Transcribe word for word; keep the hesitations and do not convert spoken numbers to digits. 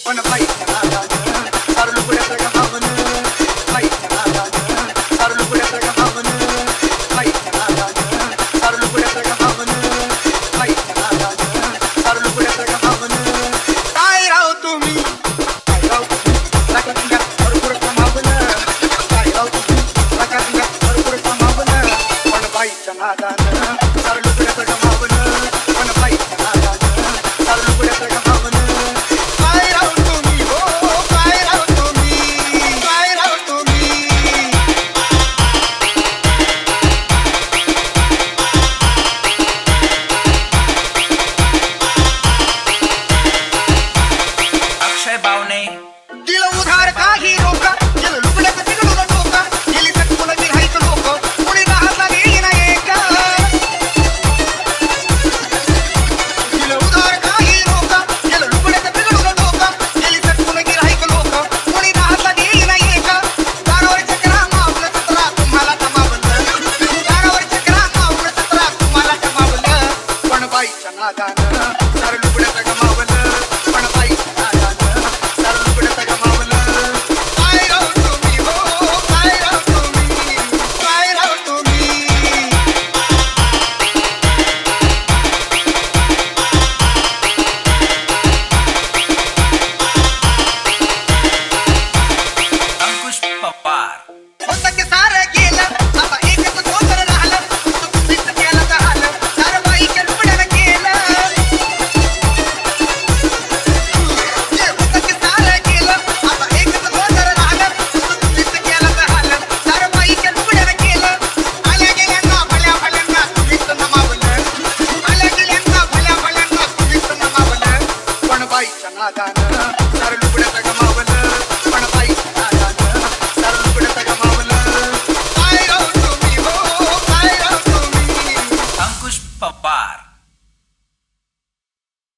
पण बाईच्या नादानं सारं लुगड्याचं गमावलं, बाईच्या नादानं सारं लुगड्याचं गमावलं, बाईच्या नादानं सारं लुगड्याचं गमावलं, बाईच्या नादानं सारं लुगड्याचं गमावलं. काय राव तुम्ही, काय राव तुम्ही रकातिंगा भरपूर कमावलं, काय राव तुम्ही रकातिंगा भरपूर कमावलं, पण बाईच्या नादानं सारं लुगड्याचं गमावलं, पण बाईच्या नादानं सारं लुगड्याचं गमावलं. दिल उधार काही रोका गेलं लुगड्याचं तिकडून डोका गेली सटकून गिऱ्हाईक लोक कोणी राहता येईना एका. दिल उधार काही रोका गेलं लुगड्याचं तिकडून डोका गेली सटकून गिऱ्हाईक लोक कोणी राहता येईना एका. दारावर चक्रा मावलं सतरा तुम्हाला कमावलं, दारावर चक्रा मावलं सतरा तुम्हाला कमावलं, पण बाईच्या नादानं सारं लुगड्याचं गमावलं, पण बाईच्या नादानं सारं लुगड्याचं गमावलं. काय राव तुम्ही हो, काय राव तुम्ही, काय राव तुम्ही. अंकुश पवार होतं की सारं गेलं आता एकच धोतर राहिलं, चुकीचं केलं झालं सारं बाईच्या लुगड्यानं केलं. जे होतं की सारं गेलं आता एकच धोतर राहिलं, चुकीचं केलं झालं सारं बाईच्या लुगड्यानं केलं. आल्या गेल्यांना भल्या भल्यांना तुम्हीच नमावलं, आल्या गेल्यांना भल्या भल्यांना तुम्हीच नमावलं, पण बाईच्या नादानं सारं लुगड्याचं गमावलं,